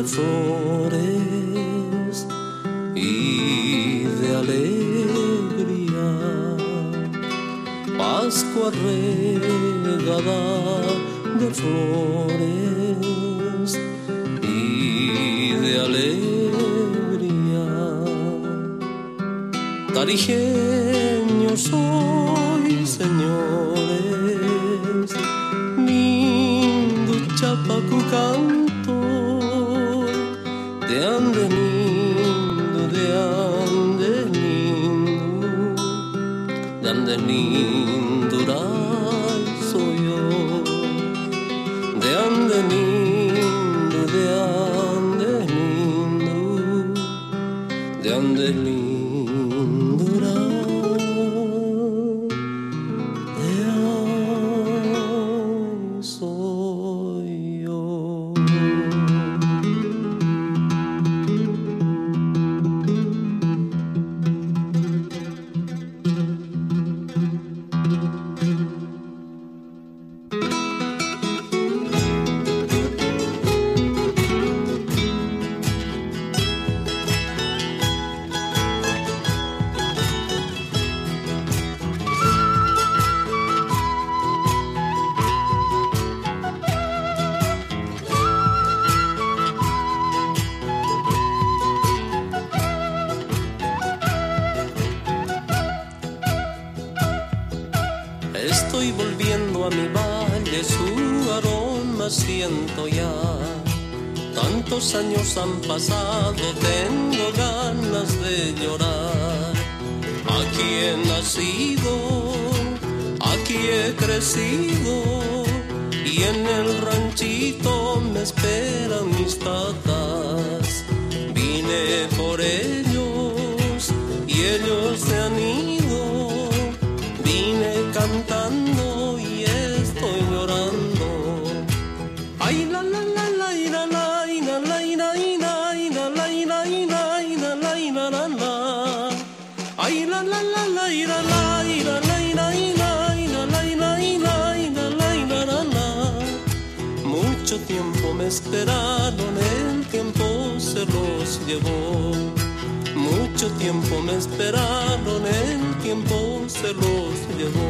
flores y de alegría. Pascua regada de flores y de alegría. Tarijeño soy, señores, lindo chapaco canto, de ande lindo, de ande lindo, de ande lindo, soy yo, de ande lindo, de ande lindo, de ande lindo. Estoy volviendo a mi valle, su aroma siento ya. Tantos años han pasado, tengo ganas de llorar. Aquí he nacido, aquí he crecido, y en el ranchito me esperan mis tatas. Vine por ellos y ellos se han ido. Vine cantando y estoy llorando. Ay la la la la la la la la la la la la la. Ay la la la la la la la. Mucho tiempo me esperaron, el tiempo se los llevó. Mucho tiempo me esperaron, el tiempo se los llevó.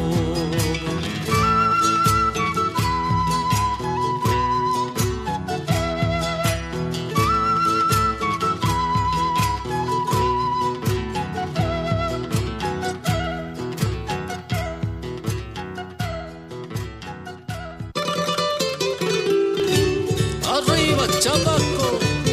Arriba, chapaco.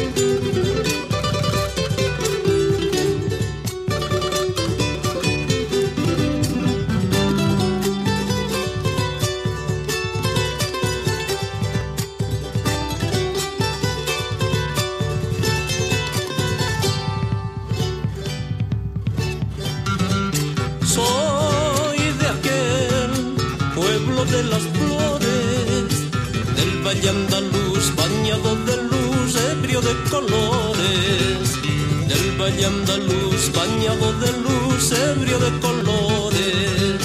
Soy de aquel pueblo de las flores, del valle andaluz bañado de luz, ebrio de colores. Del valle andaluz bañado de luz, ebrio de colores.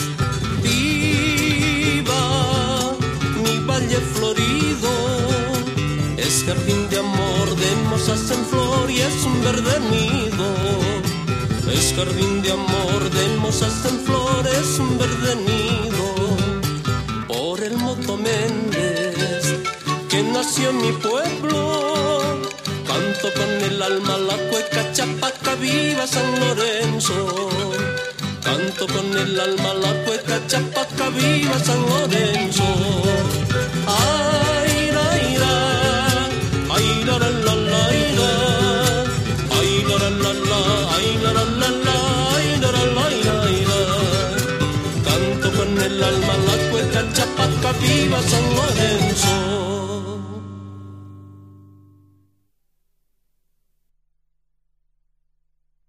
Viva mi valle florido, es jardín de amor, de mozas en flor y es un verde nido. Es jardín de amor, de mozas en flores, un verde nido. Por el Moto Méndez, que nació en mi pueblo, canto con el alma la cueca chapaca, viva San Lorenzo. Canto con el alma la cueca chapaca, viva San Lorenzo. Ay, la, ira, ay, la, la, la, la, ira. Ay, la, la, la, la, ay, la, la, la, la, ay, la, la, la, la. Canto con el alma la cueca chapaca, viva San Lorenzo.